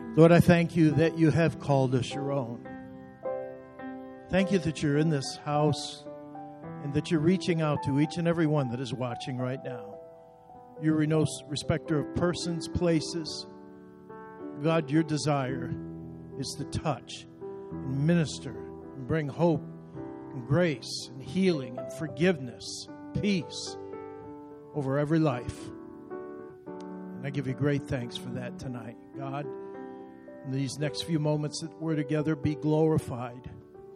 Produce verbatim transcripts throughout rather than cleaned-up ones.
Lord, I thank you that you have called us your own. Thank you that you're in this house and that you're reaching out to each and every one that is watching right now. You're no respecter of persons, places. God, your desire is to touch and minister and bring hope and grace and healing and forgiveness, peace over every life. And I give you great thanks for that tonight. God, in these next few moments that we're together, be glorified.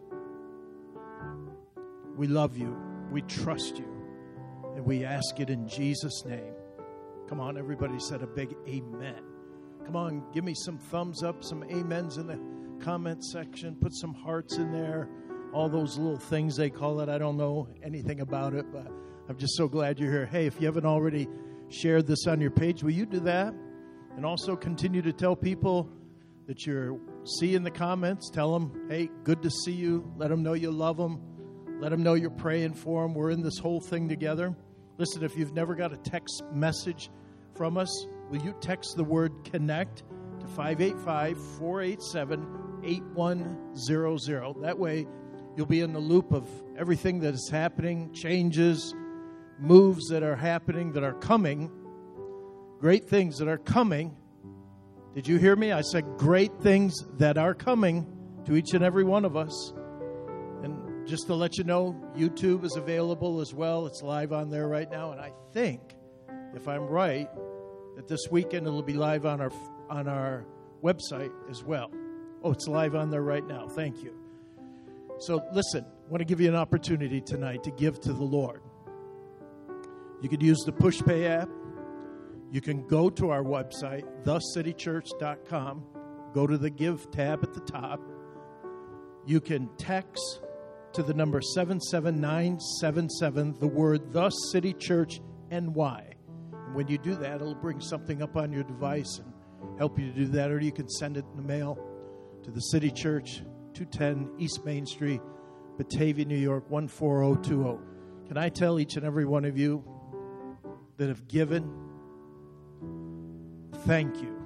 We love you. We trust you. And we ask it in Jesus' name. Come on, everybody said a big amen. Come on, give me some thumbs up, some amens in the comment section. Put some hearts in there. All those little things they call it. I don't know anything about it, but I'm just so glad you're here. Hey, if you haven't already shared this on your page, will you do that? And also continue to tell people that you're see in the comments. Tell them, hey, good to see you. Let them know you love them. Let them know you're praying for them. We're in this whole thing together. Listen, if you've never got a text message from us, will you text the word CONNECT to five eight five, four eight seven, eight one zero zero. That way, you'll be in the loop of everything that is happening, changes, moves that are happening, that are coming, great things that are coming. Did you hear me? I said great things that are coming to each and every one of us. And just to let you know, YouTube is available as well. It's live on there right now. And I think, if I'm right, that this weekend it'll be live on our on our website as well. Oh, it's live on there right now. Thank you. So listen, I want to give you an opportunity tonight to give to the Lord. You could use the PushPay app. You can go to our website, the city church dot com. Go to the Give tab at the top. You can text to the number seven seven nine seven seven, the word The City Church N Y. And when you do that, it'll bring something up on your device and help you to do that. Or you can send it in the mail to the City Church, two ten East Main Street, Batavia, New York, one four zero two zero. Can I tell each and every one of you that have given, thank you.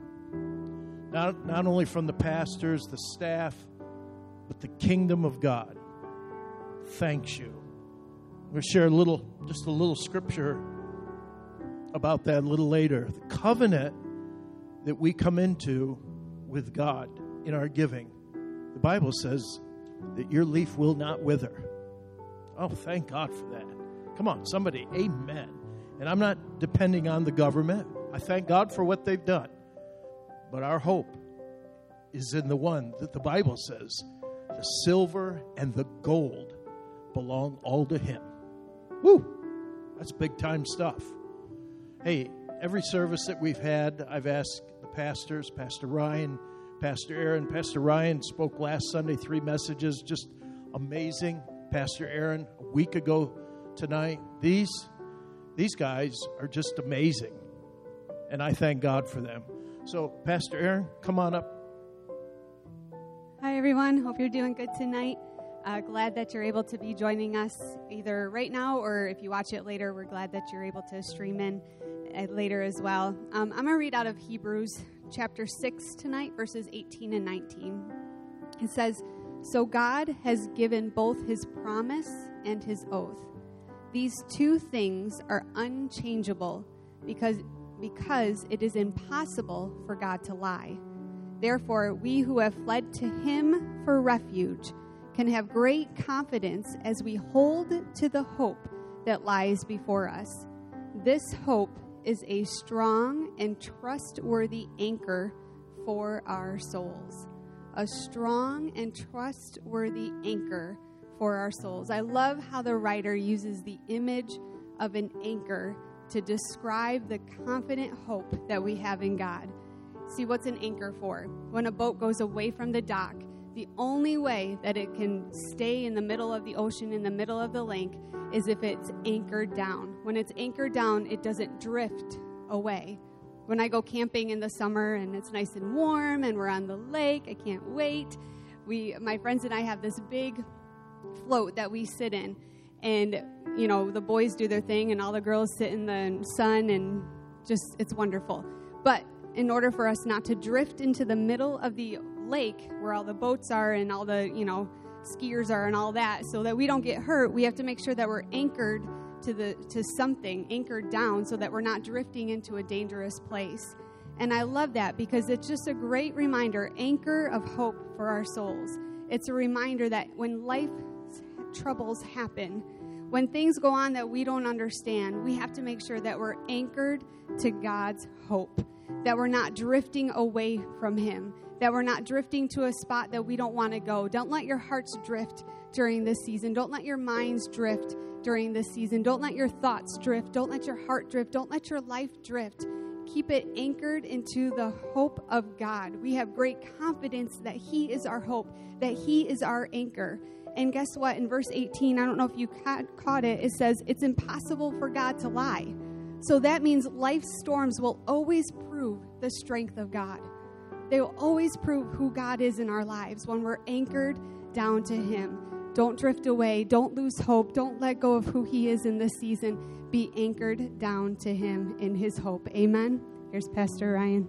Not, not only from the pastors, the staff, but the kingdom of God thanks you. We'll share a little, just a little scripture about that a little later. The covenant that we come into with God in our giving. The Bible says that your leaf will not wither. Oh, thank God for that. Come on, somebody, amen. And I'm not depending on the government. I thank God for what they've done. But our hope is in the one that the Bible says, the silver and the gold belong all to him. Woo! That's big time stuff. Hey, every service that we've had, I've asked the pastors, Pastor Ryan, Pastor Aaron. Pastor Ryan spoke last Sunday, three messages, just amazing. Pastor Aaron, a week ago tonight. These, these guys are just amazing. And I thank God for them. So, Pastor Aaron, come on up. Hi, everyone. Hope you're doing good tonight. Uh, glad that you're able to be joining us either right now or if you watch it later, we're glad that you're able to stream in uh, later as well. Um, I'm going to read out of Hebrews chapter six tonight, verses eighteen and nineteen. It says, "So God has given both his promise and his oath. These two things are unchangeable because, because it is impossible for God to lie. Therefore, we who have fled to him for refuge can have great confidence as we hold to the hope that lies before us. This hope is a strong and trustworthy anchor for our souls." A strong and trustworthy anchor for our souls. I love how the writer uses the image of an anchor to describe the confident hope that we have in God. See, what's an anchor for? When a boat goes away from the dock, the only way that it can stay in the middle of the ocean, in the middle of the lake, is if it's anchored down. When it's anchored down, it doesn't drift away. When I go camping in the summer and it's nice and warm and we're on the lake, I can't wait. We, my friends and I have this big float that we sit in. And, you know, the boys do their thing and all the girls sit in the sun and just, it's wonderful. But in order for us not to drift into the middle of the lake where all the boats are and all the, you know, skiers are and all that, so that we don't get hurt, we have to make sure that we're anchored to the to something, anchored down, so that we're not drifting into a dangerous place. And I love that because it's just a great reminder, anchor of hope for our souls. It's a reminder that when life troubles happen, when things go on that we don't understand, we have to make sure that we're anchored to God's hope, that we're not drifting away from Him, that we're not drifting to a spot that we don't want to go. Don't let your hearts drift during this season. Don't let your minds drift during this season. Don't let your thoughts drift. Don't let your heart drift. Don't let your life drift. Keep it anchored into the hope of God. We have great confidence that He is our hope, that He is our anchor. And guess what? In verse eighteen, I don't know if you caught it, it says, it's impossible for God to lie. So that means life's storms will always prove the strength of God. They will always prove who God is in our lives when we're anchored down to Him. Don't drift away. Don't lose hope. Don't let go of who He is in this season. Be anchored down to Him in His hope. Amen. Here's Pastor Ryan.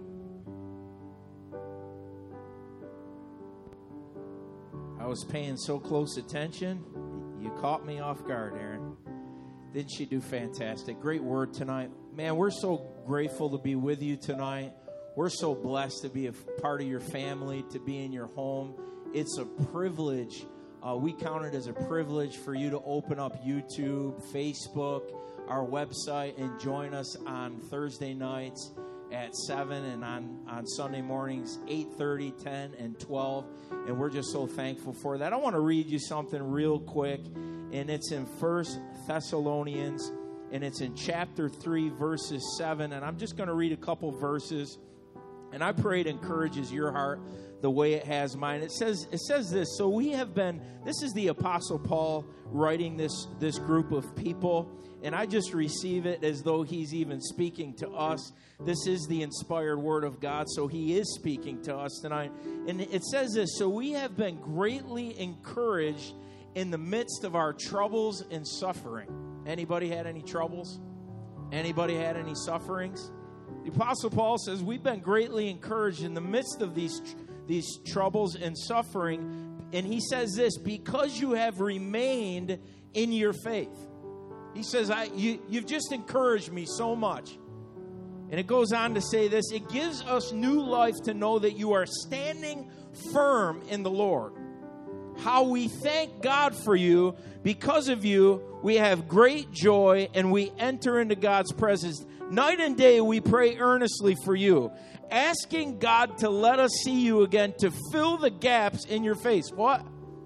I was paying so close attention. You caught me off guard, Aaron. Didn't she do fantastic? Great word tonight. Man, we're so grateful to be with you tonight. We're so blessed to be a part of your family, to be in your home. It's a privilege. Uh, we count it as a privilege for you to open up YouTube, Facebook, our website, and join us on Thursday nights at seven and on, on Sunday mornings, eight thirty, ten, and twelve. And we're just so thankful for that. I want to read you something real quick, and it's in First Thessalonians, and it's in chapter three, verses seven. And I'm just going to read a couple verses, and I pray it encourages your heart the way it has mine. It says it says this, so we have been, this is the Apostle Paul writing this, this group of people, and I just receive it as though he's even speaking to us. This is the inspired word of God, so he is speaking to us tonight. And it says this, so we have been greatly encouraged in the midst of our troubles and suffering. Anybody had any troubles? Anybody had any sufferings? The Apostle Paul says we've been greatly encouraged in the midst of these these troubles and suffering. And he says this, because you have remained in your faith. He says, I, you, you've just encouraged me so much. And it goes on to say this, it gives us new life to know that you are standing firm in the Lord. How we thank God for you. Because of you, we have great joy and we enter into God's presence. Night and day we pray earnestly for you, asking God to let us see you again, to fill the gaps in your faith. What?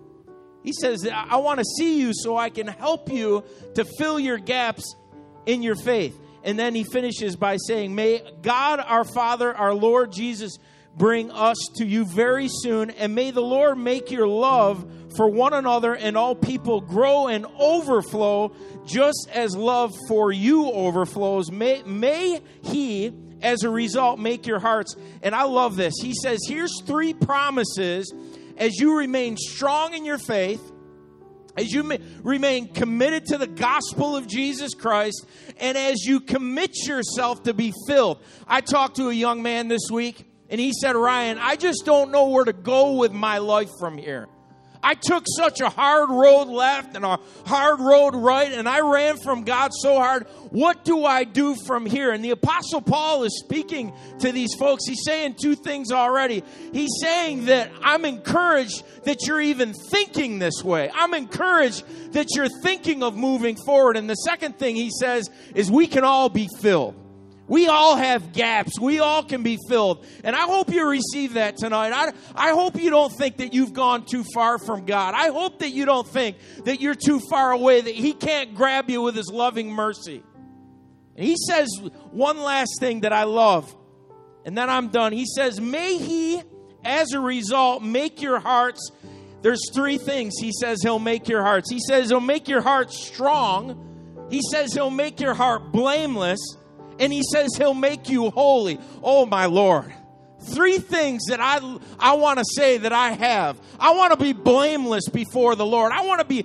He says, I want to see you so I can help you to fill your gaps in your faith. And then he finishes by saying, may God our Father, our Lord Jesus, bring us to you very soon. And may the Lord make your love for one another and all people grow and overflow, just as love for you overflows. May, may he, as a result, make your hearts. And I love this. He says, here's three promises as you remain strong in your faith, as you remain committed to the gospel of Jesus Christ, and as you commit yourself to be filled. I talked to a young man this week, and he said, Ryan, I just don't know where to go with my life from here. I took such a hard road left and a hard road right, and I ran from God so hard. What do I do from here? And the Apostle Paul is speaking to these folks. He's saying two things already. He's saying that I'm encouraged that you're even thinking this way. I'm encouraged that you're thinking of moving forward. And the second thing he says is we can all be filled. We all have gaps. We all can be filled. And I hope you receive that tonight. I, I hope you don't think that you've gone too far from God. I hope that you don't think that you're too far away, that he can't grab you with his loving mercy. And he says one last thing that I love, and then I'm done. He says, may he, as a result, make your hearts. There's three things he says he'll make your hearts. He says he'll make your heart strong. He says he'll make your heart blameless. And he says he'll make you holy. Oh, my Lord. Three things that I, I want to say that I have. I want to be blameless before the Lord. I want to be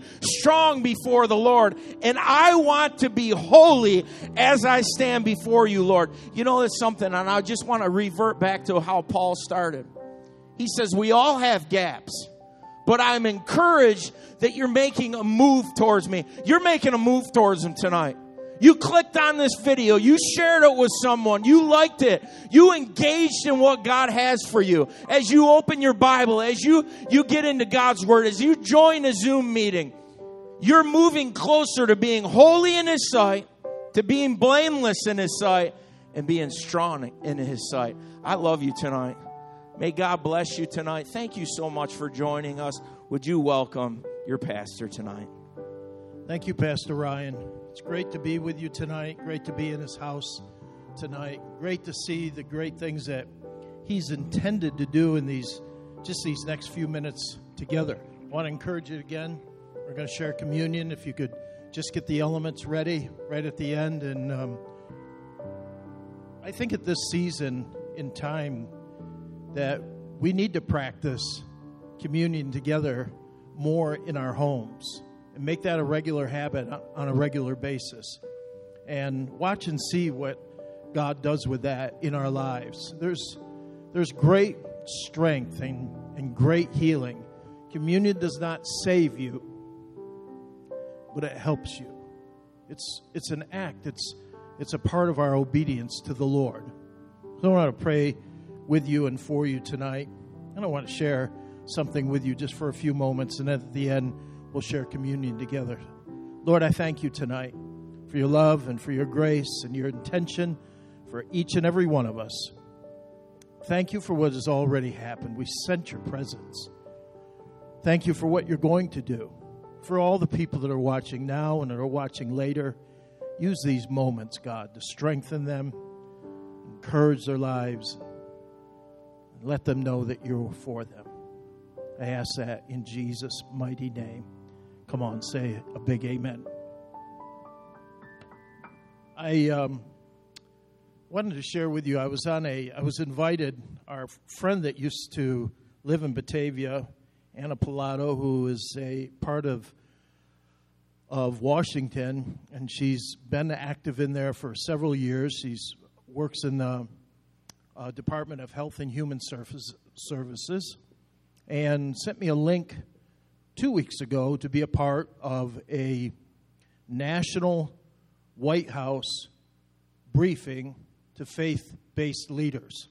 strong before the Lord. And I want to be holy as I stand before you, Lord. You know, there's something, and I just want to revert back to how Paul started. He says, we all have gaps, but I'm encouraged that you're making a move towards me. You're making a move towards him tonight. You clicked on this video. You shared it with someone. You liked it. You engaged in what God has for you. As you open your Bible, as you, you get into God's Word, as you join a Zoom meeting, you're moving closer to being holy in His sight, to being blameless in His sight, and being strong in His sight. I love you tonight. May God bless you tonight. Thank you so much for joining us. Would you welcome your pastor tonight? Thank you, Pastor Ryan. It's great to be with you tonight. Great to be in his house tonight. Great to see the great things that he's intended to do in these, just these next few minutes together. I want to encourage you again. We're going to share communion. If you could just get the elements ready right at the end. And um, I think at this season in time that we need to practice communion together more in our homes. And make that a regular habit on a regular basis. And watch and see what God does with that in our lives. There's there's great strength and, and great healing. Communion does not save you, but it helps you. It's it's an act. It's it's a part of our obedience to the Lord. So I want to pray with you and for you tonight. And I want to share something with you just for a few moments, and at the end we'll share communion together. Lord, I thank you tonight for your love and for your grace and your intention for each and every one of us. Thank you for what has already happened. We sense your presence. Thank you for what you're going to do. For all the people that are watching now and that are watching later, use these moments, God, to strengthen them, encourage their lives, and let them know that you're for them. I ask that in Jesus' mighty name. Come on, say a big amen. I um, wanted to share with you, I was on a, I was invited, our friend that used to live in Batavia, Anna Pilato, who is a part of, of Washington, and she's been active in there for several years. She works in the uh, Department of Health and Human Service, Services, and sent me a link two weeks ago to be a part of a national White House briefing to faith-based leaders.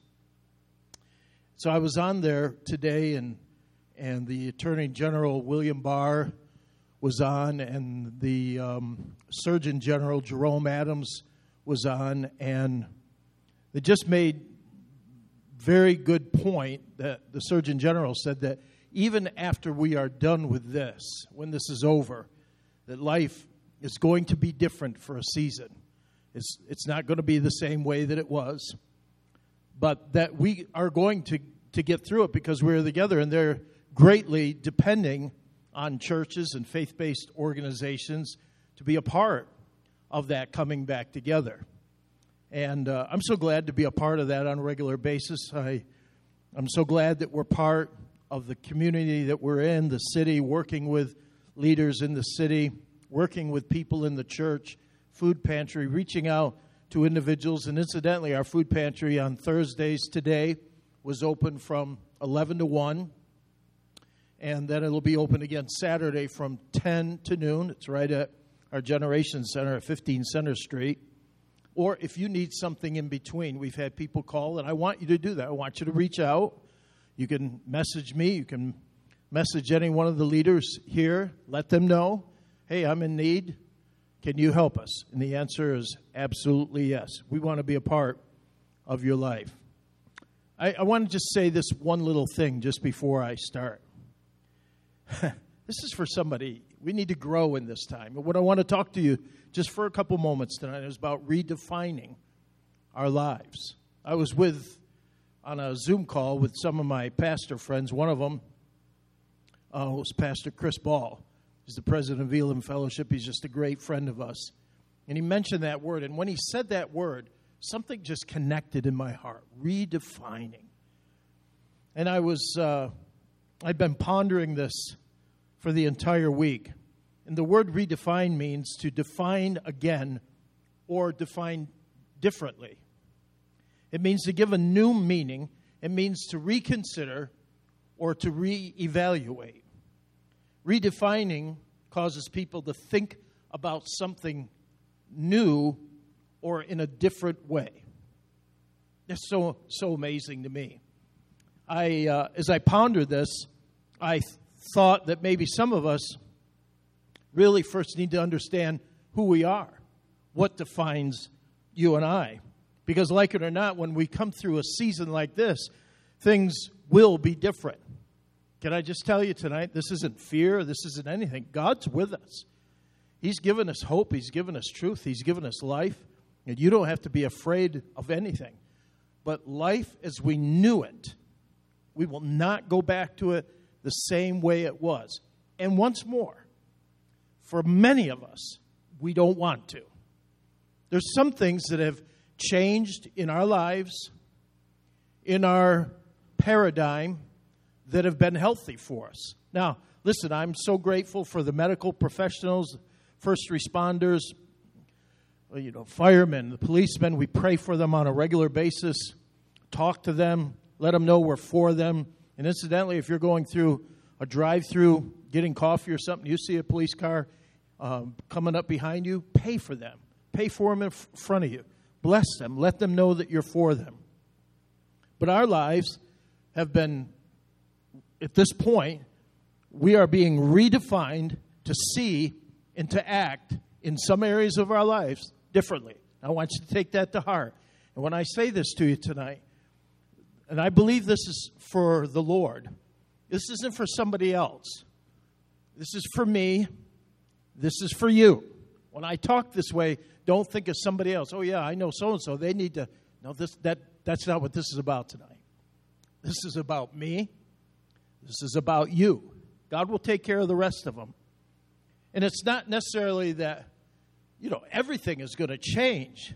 So I was on there today, and and the Attorney General, William Barr, was on, and the um, Surgeon General, Jerome Adams, was on, and they just made very good point that the Surgeon General said that even after we are done with this, when this is over, that life is going to be different for a season. It's, it's not going to be the same way that it was, but that we are going to, to get through it because we're together, and they're greatly depending on churches and faith-based organizations to be a part of that coming back together. And uh, I'm so glad to be a part of that on a regular basis. I, I'm so glad that we're part of the community that we're in, the city, working with leaders in the city, working with people in the church, food pantry, reaching out to individuals. And incidentally, our food pantry on Thursdays today was open from eleven to one. And then it'll be open again Saturday from ten to noon. It's right at our Generation Center at fifteen Center Street. Or if you need something in between, we've had people call, and I want you to do that. I want you to reach out. You can message me. You can message any one of the leaders here. Let them know, hey, I'm in need. Can you help us? And the answer is absolutely yes. We want to be a part of your life. I, I want to just say this one little thing just before I start. This is for somebody. We need to grow in this time. But what I want to talk to you just for a couple moments tonight is about redefining our lives. I was with on a Zoom call with some of my pastor friends. One of them uh, was Pastor Chris Ball. He's the president of Elam Fellowship. He's just a great friend of us. And he mentioned that word. And when he said that word, something just connected in my heart. Redefining. And I was, uh, I'd been pondering this for the entire week. And the word redefine means to define again or define differently. It means to give a new meaning. It means to reconsider or to reevaluate. Redefining causes people to think about something new or in a different way. That's so so amazing to me. I, uh, as I pondered this, I th- thought that maybe some of us really first need to understand who we are, what defines you and I. Because like it or not, when we come through a season like this, things will be different. Can I just tell you tonight, this isn't fear, this isn't anything. God's with us. He's given us hope, He's given us truth, He's given us life, and you don't have to be afraid of anything. But life as we knew it, we will not go back to it the same way it was. And once more, for many of us, we don't want to. There's some things that have changed in our lives, in our paradigm, that have been healthy for us. Now, listen, I'm so grateful for the medical professionals, first responders, you know, firemen, the policemen. We pray for them on a regular basis, talk to them, let them know we're for them. And incidentally, if you're going through a drive-through, getting coffee or something, you see a police car um, coming up behind you, pay for them. Pay for them in f- front of you. Bless them. Let them know that you're for them. But our lives have been, at this point, we are being redefined to see and to act in some areas of our lives differently. I want you to take that to heart. And when I say this to you tonight, and I believe this is for the Lord, this isn't for somebody else. This is for me. This is for you. When I talk this way, don't think of somebody else. Oh, yeah, I know so-and-so. They need to. No, this, that, that's not what this is about tonight. This is about me. This is about you. God will take care of the rest of them. And it's not necessarily that, you know, everything is going to change.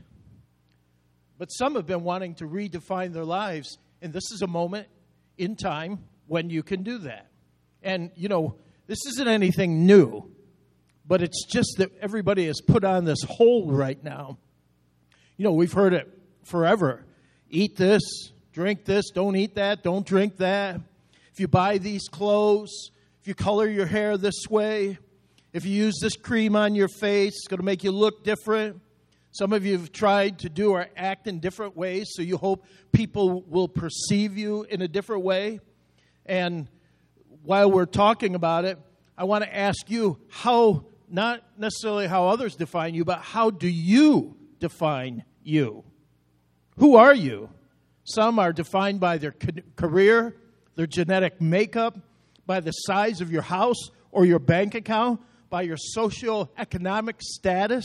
But some have been wanting to redefine their lives, and this is a moment in time when you can do that. And, you know, this isn't anything new, but it's just that everybody has put on this hold right now. You know, we've heard it forever. Eat this, drink this, don't eat that, don't drink that. If you buy these clothes, if you color your hair this way, if you use this cream on your face, it's going to make you look different. Some of you have tried to do or act in different ways, so you hope people will perceive you in a different way. And while we're talking about it, I want to ask you how, not necessarily how others define you, but how do you define you? Who are you? Some are defined by their career, their genetic makeup, by the size of your house or your bank account, by your socioeconomic status,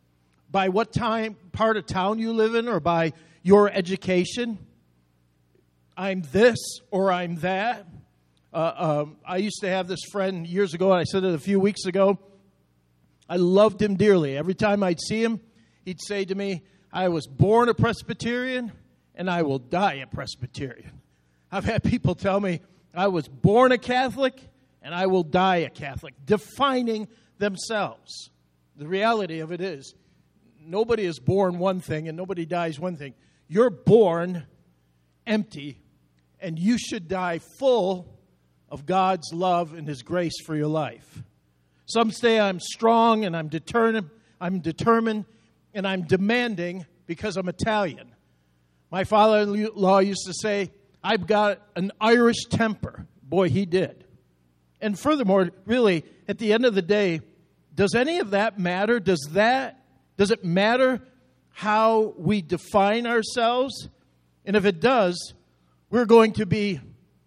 by what time part of town you live in, or by your education. I'm this or I'm that. Uh, um, I used to have this friend years ago, and I said it a few weeks ago. I loved him dearly. Every time I'd see him, he'd say to me, I was born a Presbyterian, and I will die a Presbyterian. I've had people tell me, I was born a Catholic, and I will die a Catholic, defining themselves. The reality of it is, nobody is born one thing, and nobody dies one thing. You're born empty, and you should die full of God's love and His grace for your life. Some say I'm strong, and I'm determined, I'm determined, and I'm demanding because I'm Italian. My father-in-law used to say, I've got an Irish temper. Boy, he did. And furthermore, really, at the end of the day, does any of that matter? Does that, does it matter how we define ourselves? And if it does, we're going to be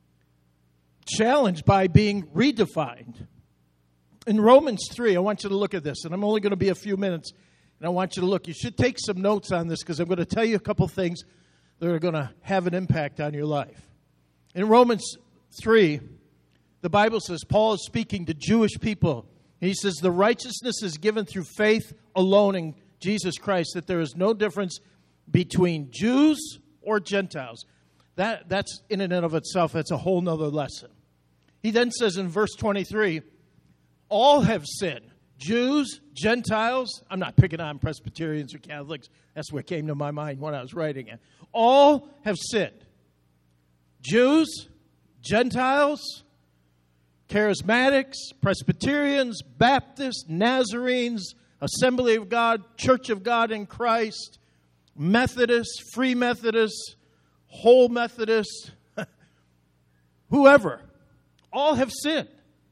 challenged by being redefined. In Romans three, I want you to look at this, and I'm only going to be a few minutes, and I want you to look. You should take some notes on this because I'm going to tell you a couple things that are going to have an impact on your life. In Romans three, the Bible says, Paul is speaking to Jewish people. He says, the righteousness is given through faith alone in Jesus Christ, that there is no difference between Jews or Gentiles. That, that's in and of itself, that's a whole nother lesson. He then says in verse twenty-three, all have sinned. Jews, Gentiles, I'm not picking on Presbyterians or Catholics. That's what came to my mind when I was writing it. All have sinned. Jews, Gentiles, Charismatics, Presbyterians, Baptists, Nazarenes, Assembly of God, Church of God in Christ, Methodists, Free Methodists, Whole Methodists, whoever, all have sinned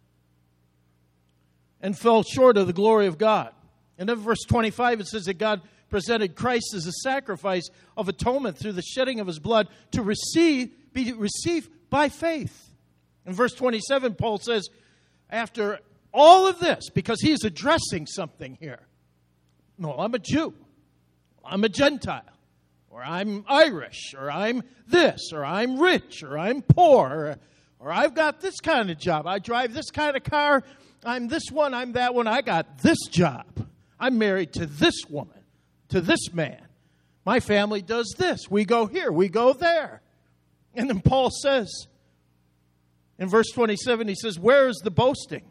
and fell short of the glory of God. And in verse twenty-five, it says that God presented Christ as a sacrifice of atonement through the shedding of his blood to receive, be received by faith. In verse twenty-seven, Paul says, after all of this, because he is addressing something here. No, I'm a Jew. I'm a Gentile. Or I'm Irish. Or I'm this. Or I'm rich. Or I'm poor. Or, or I've got this kind of job. I drive this kind of car. I'm this one. I'm that one. I got this job. I'm married to this woman. To this man. My family does this. We go here. We go there. And then Paul says, in verse twenty-seven, he says, where is the boasting?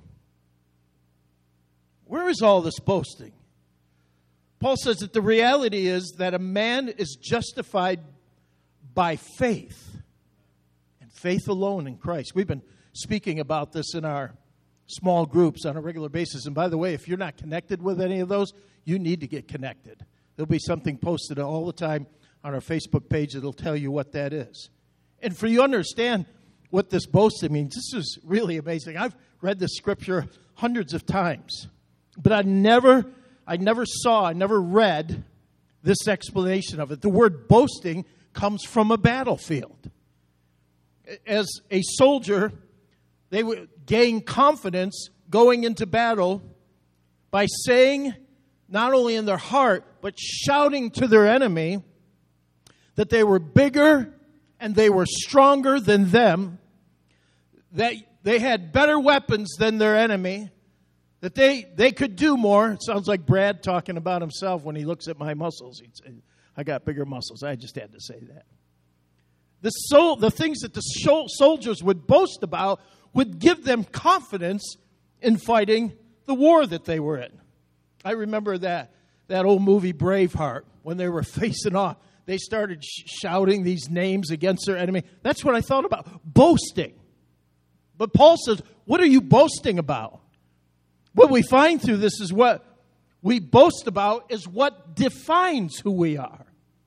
Where is all this boasting? Paul says that the reality is that a man is justified by faith, and faith alone in Christ. We've been speaking about this in our small groups on a regular basis. And by the way, if you're not connected with any of those, you need to get connected. There'll be something posted all the time on our Facebook page that'll tell you what that is. And for you to understand what this boasting means, this is really amazing. I've read this scripture hundreds of times, but I never, I never saw, I never read this explanation of it. The word boasting comes from a battlefield. As a soldier, they would gain confidence going into battle by saying, not only in their heart, but shouting to their enemy that they were bigger and they were stronger than them, that they had better weapons than their enemy, that they, they could do more. It sounds like Brad talking about himself when he looks at my muscles. He'd say, I got bigger muscles. I just had to say that. The, soul, the things that the soldiers would boast about would give them confidence in fighting the war that they were in. I remember that, that old movie Braveheart, when they were facing off. They started sh- shouting these names against their enemy. That's what I thought about, boasting. But Paul says, what are you boasting about? What we find through this is what we boast about is what defines who we are.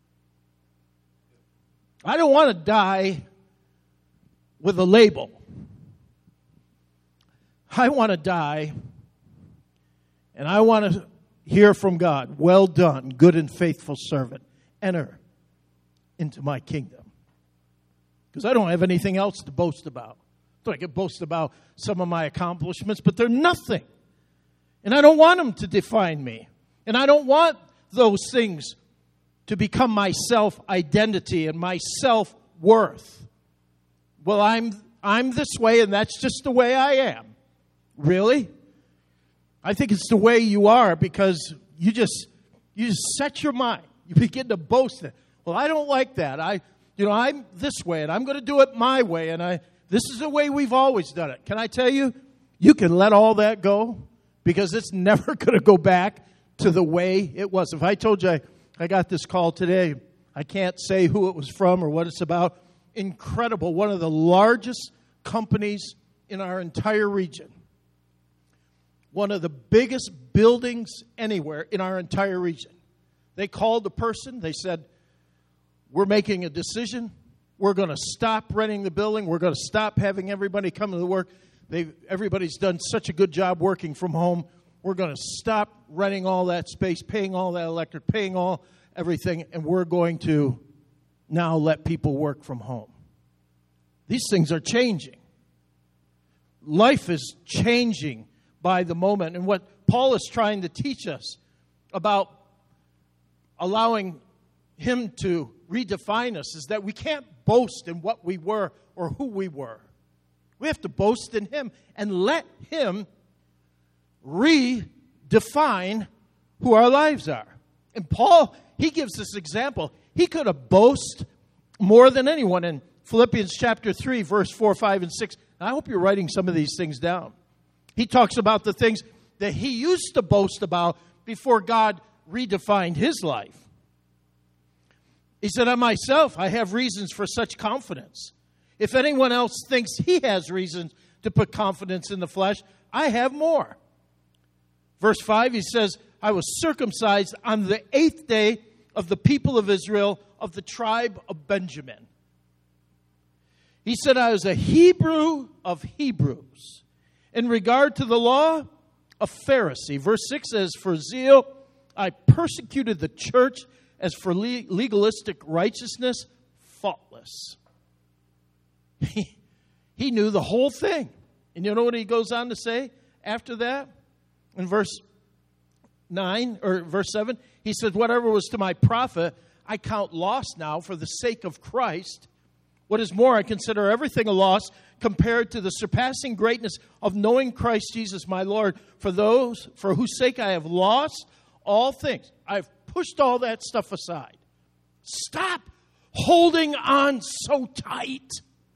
I don't want to die with a label. I want to die, and I want to hear from God, well done, good and faithful servant. Enter into my kingdom. Because I don't have anything else to boast about. So I could boast about some of my accomplishments, but they're nothing. And I don't want them to define me. And I don't want those things to become my self-identity and my self-worth. Well, I'm I'm this way, and that's just the way I am. Really? I think it's the way you are because you just you just set your mind. You begin to boast it. Well, I don't like that. I you know, I'm this way, and I'm going to do it my way, and I this is the way we've always done it. Can I tell you, you can let all that go because it's never going to go back to the way it was. If I told you I, I got this call today, I can't say who it was from or what it's about. Incredible. One of the largest companies in our entire region. One of the biggest buildings anywhere in our entire region. They called the person. They said, we're making a decision. We're going to stop renting the building. We're going to stop having everybody come to the work. They've, everybody's done such a good job working from home. We're going to stop renting all that space, paying all that electric, paying all everything, and we're going to now let people work from home. These things are changing. Life is changing by the moment. And what Paul is trying to teach us about allowing him to redefine us is that we can't boast in what we were or who we were. We have to boast in him and let him redefine who our lives are. And Paul, he gives this example. He could have boasted more than anyone in Philippians chapter three, verse four, five, and six. And I hope you're writing some of these things down. He talks about the things that he used to boast about before God redefined his life. He said, I myself, I have reasons for such confidence. If anyone else thinks he has reasons to put confidence in the flesh, I have more. Verse five, he says, I was circumcised on the eighth day of the people of Israel, of the tribe of Benjamin. He said, I was a Hebrew of Hebrews. In regard to the law, a Pharisee. Verse six says, for zeal, I persecuted the church. As for legalistic righteousness, faultless. He, he knew the whole thing. And you know what he goes on to say after that? In verse nine, or verse seven, he said, whatever was to my profit, I count loss now for the sake of Christ. What is more, I consider everything a loss compared to the surpassing greatness of knowing Christ Jesus my Lord. For those for whose sake I have lost all things. I've pushed all that stuff aside. Stop holding on so tight.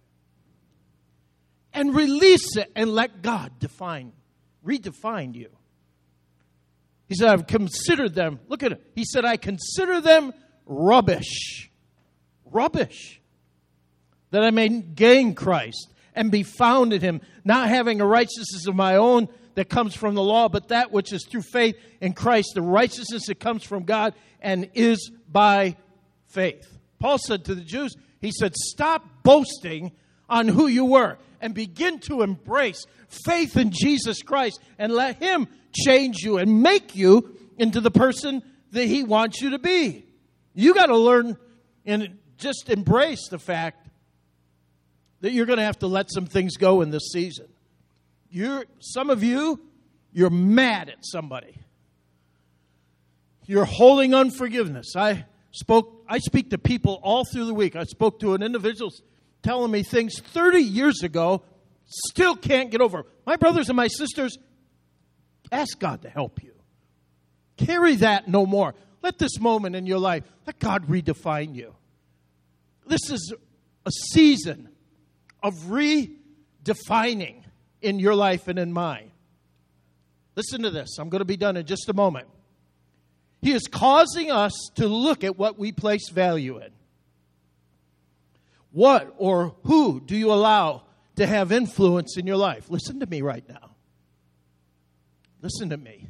And release it and let God define, redefine you. He said, I've considered them. Look at it. He said, I consider them rubbish. Rubbish. That I may gain Christ and be found in him, not having a righteousness of my own that comes from the law, but that which is through faith in Christ, the righteousness that comes from God and is by faith. Paul said to the Jews, he said, stop boasting on who you were and begin to embrace faith in Jesus Christ and let him change you and make you into the person that he wants you to be. You got to learn and just embrace the fact that you're going to have to let some things go in this season. You're, some of you, you're mad at somebody. You're holding unforgiveness. I spoke. I speak to people all through the week. I spoke to an individual telling me things thirty years ago, still can't get over. My brothers and my sisters, ask God to help you. Carry that no more. Let this moment in your life, let God redefine you. This is a season of redefining in your life and in mine. Listen to this. I'm going to be done in just a moment. He is causing us to look at what we place value in. What or who do you allow to have influence in your life? Listen to me right now. Listen to me.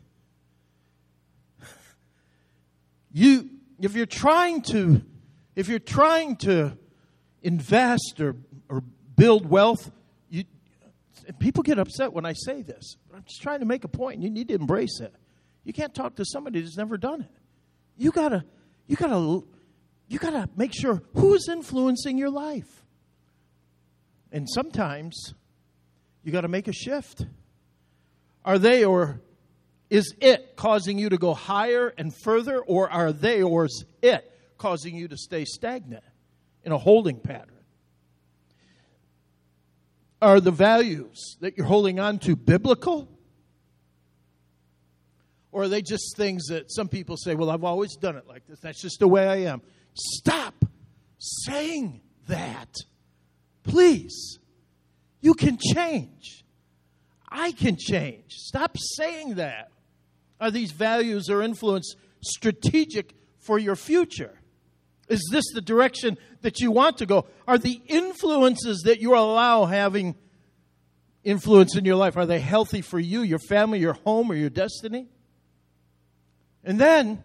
You, if you're trying to, if you're trying to invest or, or build wealth, you, people get upset when I say this. I'm just trying to make a point, and you need to embrace it. You can't talk to somebody who's never done it. You gotta, you gotta, you gotta make sure who's influencing your life. And sometimes you gotta make a shift. Are they or is it causing you to go higher and further, or are they or is it causing you to stay stagnant in a holding pattern? Are the values that you're holding on to biblical? Or are they just things that some people say, well, I've always done it like this. That's just the way I am. Stop saying that. Please. You can change. I can change. Stop saying that. Are these values or influence strategic for your future? Is this the direction that you want to go? Are the influences that you allow having influence in your life, are they healthy for you, your family, your home, or your destiny? And then,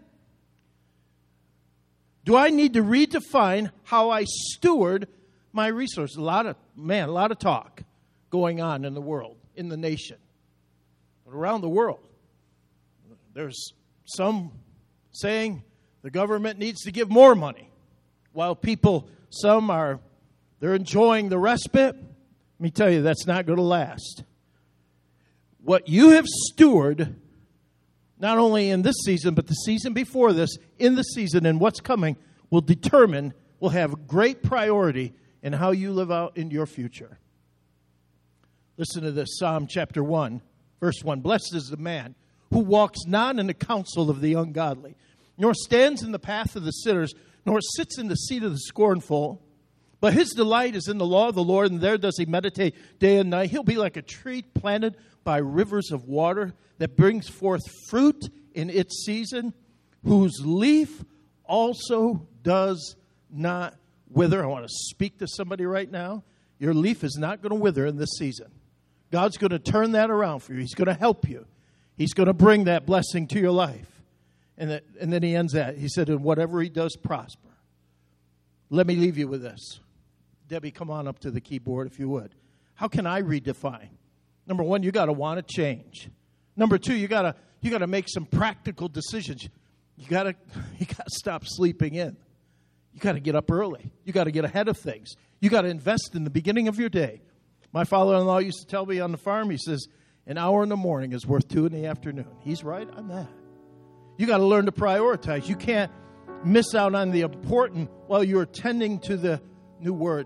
do I need to redefine how I steward my resources? A lot of, man, a lot of talk going on in the world, in the nation, around the world. There's some saying the government needs to give more money, while people, some are, they're enjoying the respite. Let me tell you, that's not going to last. What you have stewarded, not only in this season, but the season before this, in the season and what's coming, will determine, will have great priority in how you live out in your future. Listen to this, Psalm chapter one, verse one. Blessed is the man who walks not in the counsel of the ungodly, nor stands in the path of the sinners, nor sits in the seat of the scornful, But his delight is in the law of the Lord, and there does he meditate day and night. He'll be like a tree planted by rivers of water that brings forth fruit in its season, whose leaf also does not wither. I want to speak to somebody right now. Your leaf is not going to wither in this season. God's going to turn that around for you. He's going to help you. He's going to bring that blessing to your life. And, that, and then he ends that. He said, and whatever he does, prosper. Let me leave you with this. Debbie, come on up to the keyboard if you would. How can I redefine? Number one, you got to want to change. Number two, you got to you got to make some practical decisions. You got to you got to stop sleeping in. You got to get up early. You got to get ahead of things. You got to invest in the beginning of your day. My father-in-law used to tell me on the farm, he says, an hour in the morning is worth two in the afternoon. He's right on that. You got to learn to prioritize. You can't miss out on the important while you're tending to the new word,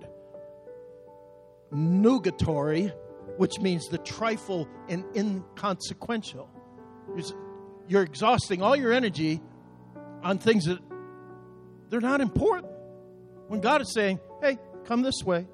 nugatory, which means the trifle and inconsequential. You're exhausting all your energy on things that they're not important. When God is saying, hey, come this way.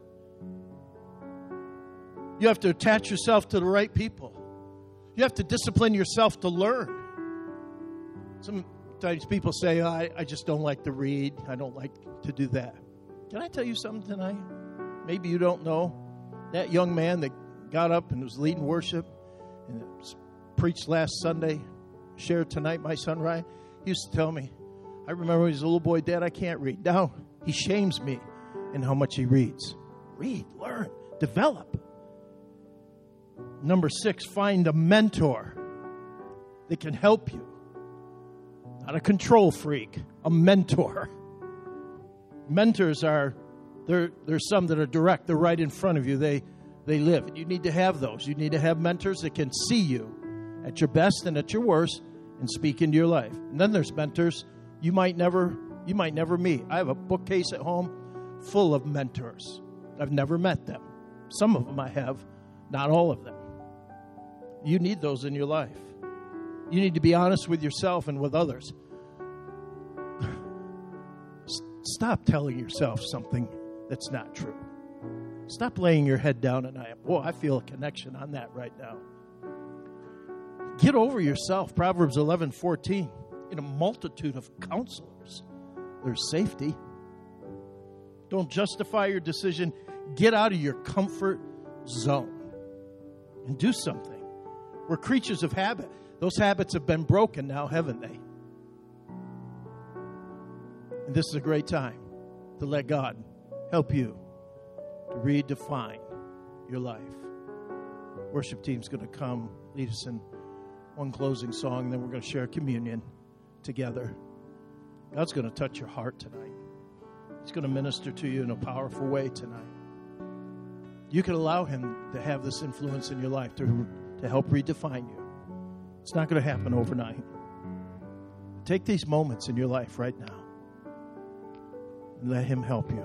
You have to attach yourself to the right people. You have to discipline yourself to learn. Sometimes people say, oh, I, I just don't like to read. I don't like to do that. Can I tell you something tonight? Maybe you don't know. That young man that got up and was leading worship and preached last Sunday, shared tonight, my son Ryan, he used to tell me, I remember when he was a little boy, Dad, I can't read. Now he shames me in how much he reads. Read, learn, develop. Number six, find a mentor that can help you. Not a control freak, a mentor. Mentors are, there, there's some that are direct. They're right in front of you. They, they live. You need to have those. You need to have mentors that can see you at your best and at your worst and speak into your life. And then there's mentors you might never, you might never meet. I have a bookcase at home full of mentors. I've never met them. Some of them I have, not all of them. You need those in your life. You need to be honest with yourself and with others. Stop telling yourself something that's not true. Stop laying your head down at night. Boy, I feel a connection on that right now. Get over yourself. Proverbs eleven fourteen. In a multitude of counselors, there's safety. Don't justify your decision. Get out of your comfort zone and do something. We're creatures of habit. Those habits have been broken now, haven't they? And this is a great time to let God help you to redefine your life. Worship team's going to come lead us in one closing song, then we're going to share communion together. God's going to touch your heart tonight. He's going to minister to you in a powerful way tonight. You can allow him to have this influence in your life to, to help redefine you. It's not going to happen overnight. Take these moments in your life right now and let him help you.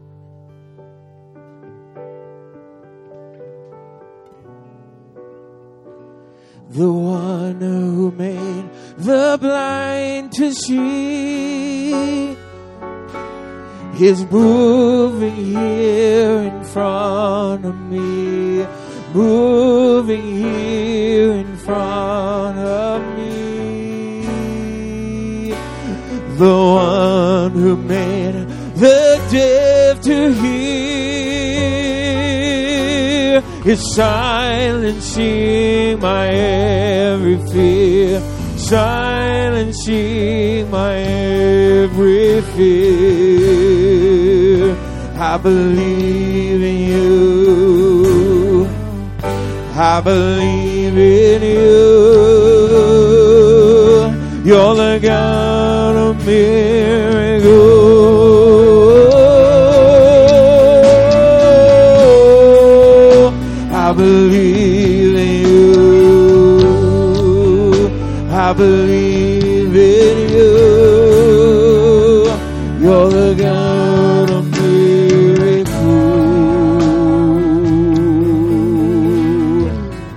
The one who made the blind to see is moving here in front of me, moving here in front of me. The one who made the deaf to hear is silencing my every fear, silencing my every fear. I believe in you, I believe in you. You're the God of miracles. I believe in you, I believe in you. You're the God of miracles.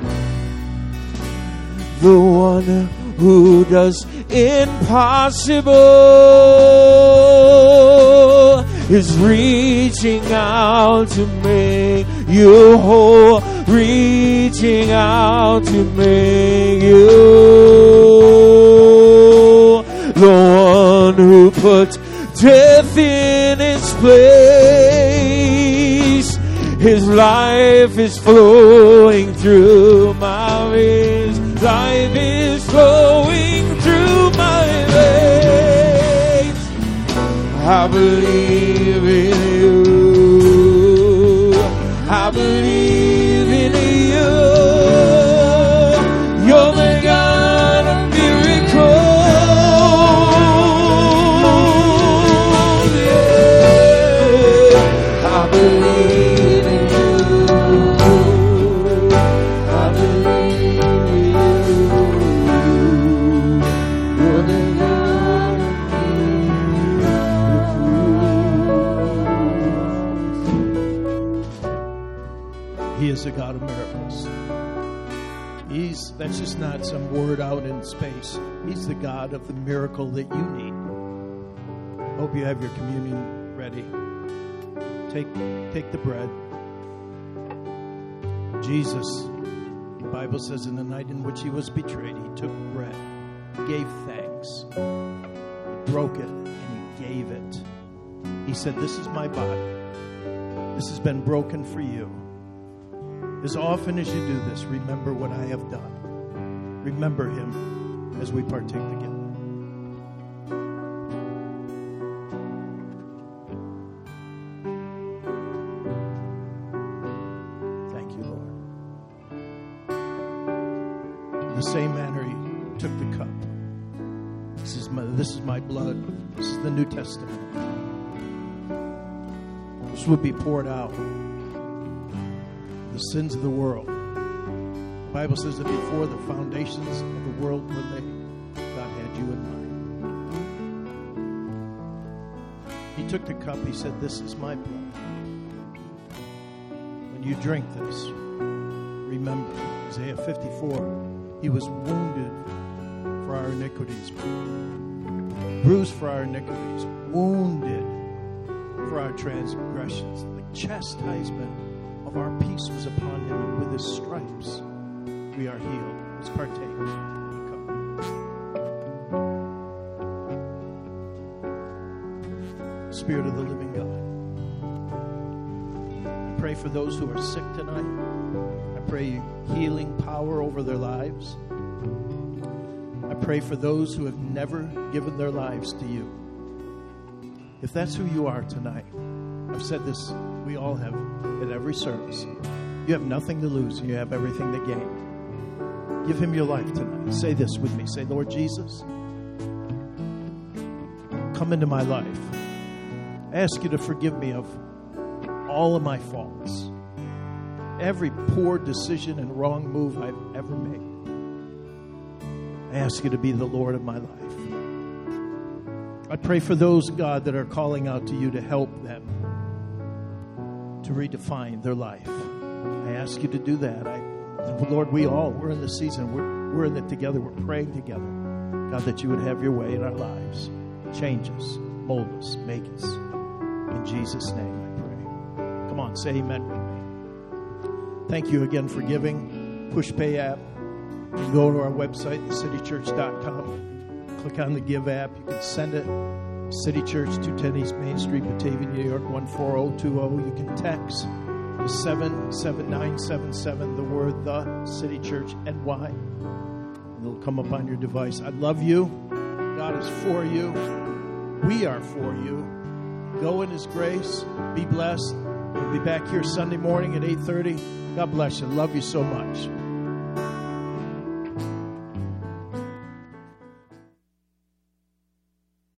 The one who does impossible is reaching out to make you whole, reaching out to make you the one who put death in its place. His life is flowing through my veins. Life is flowing through my veins. I believe in you. I believe in you. You're the God of miracles. Yeah. I believe in you. I believe in you. You're the God of miracles. He is a God of miracles. He's, that's just not some word out in space. He's the God of the miracle that you need. Hope you have your communion ready. Take, take the bread. Jesus, the Bible says, in the night in which he was betrayed, he took bread, gave thanks, he broke it, and he gave it. He said, this is my body. This has been broken for you. As often as you do this, remember what I have done. Remember him as we partake together. Thank you, Lord. In the same manner, he took the cup. This is my, this is my blood. This is the New Testament. This would be poured out. The sins of the world. The Bible says that before the foundations of the world were laid, God had you in mind. He took the cup. He said, this is my blood. When you drink this, remember, Isaiah fifty-four, he was wounded for our iniquities, bruised for our iniquities, wounded for our transgressions. The chastisement of our peace was upon him, and with his stripes we are healed. Let's partake of the cup. Spirit of the living God, I pray for those who are sick tonight. I pray healing power over their lives. I pray for those who have never given their lives to you. If that's who you are tonight, I've said this, we all have at every service. You have nothing to lose, and you have everything to gain. Give him your life tonight. Say this with me. Say, Lord Jesus, come into my life. I ask you to forgive me of all of my faults, every poor decision and wrong move I've ever made. I ask you to be the Lord of my life. I pray for those, God, that are calling out to you to help them to redefine their life. I ask you to do that. I, Lord, we all, we're in the season. We're, we're in it together. We're praying together. God, that you would have your way in our lives. Change us, mold us, make us. In Jesus' name I pray. Come on, say amen with me. Thank you again for giving. PushPay app. You can go to our website, the city church dot com. Click on the Give app. You can send it. City Church, two ten East Main Street, Batavia, New York, one four zero two zero. You can text the seven seven nine seven seven, the word The City Church N Y. It'll come up on your device. I love you. God is for you. We are for you. Go in his grace. Be blessed. We'll be back here Sunday morning at eight thirty. God bless you. Love you so much.